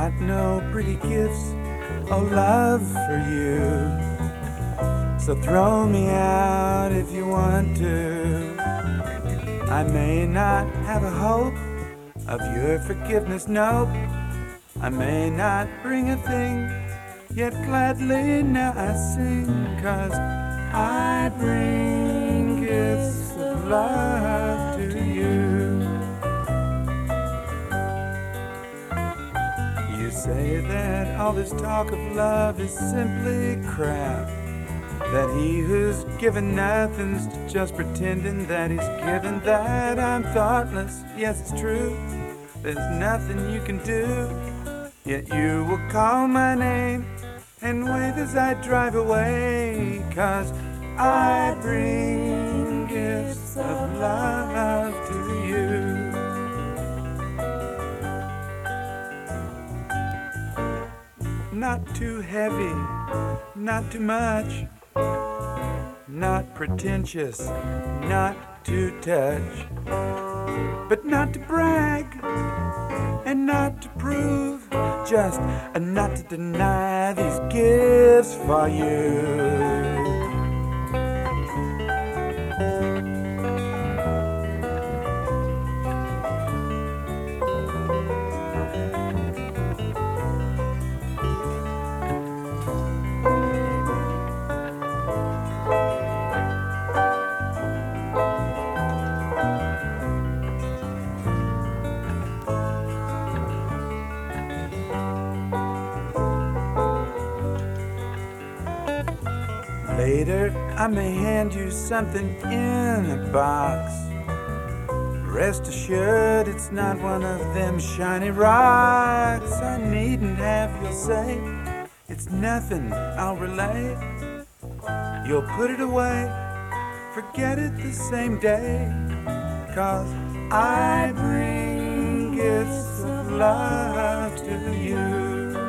got no pretty gifts or love for you. So throw me out if you want to. I may not have a hope of your forgiveness, nope. I may not bring a thing, yet gladly now I sing, 'cause I bring gifts of love to you. You say that all this talk of love is simply crap, that he who's given nothing's just pretending that he's given, that I'm thoughtless. Yes, it's true, there's nothing you can do, yet you will call my name and wave as I drive away, 'cause I bring gifts of love to you. Not too heavy, not too much, not pretentious, not to touch, but not to brag and not to prove, just not to deny these gifts for you. Later, I may hand you something in a box. Rest assured, it's not one of them shiny rocks. I needn't have your say, it's nothing I'll relay. You'll put it away, forget it the same day, 'cause I bring gifts of love to you.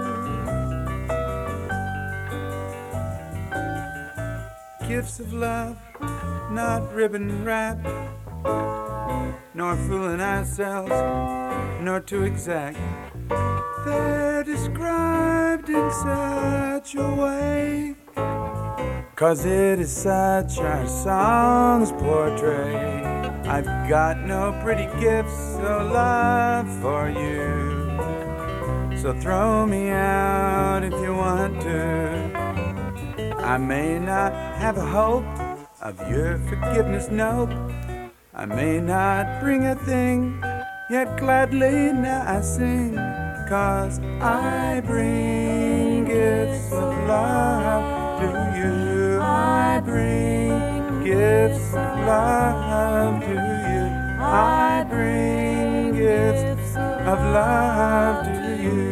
Gifts of love, not ribbon wrapped, nor fooling ourselves, nor too exact. They're described in such a way, 'cause it is such our song's portray. I've got no pretty gifts or love for you, so throw me out if you want to. I may not have a hope of your forgiveness, nope. I may not bring a thing, yet gladly now I sing, 'cause I bring gifts of love to you. I bring gifts of love to you. I bring gifts of love to you.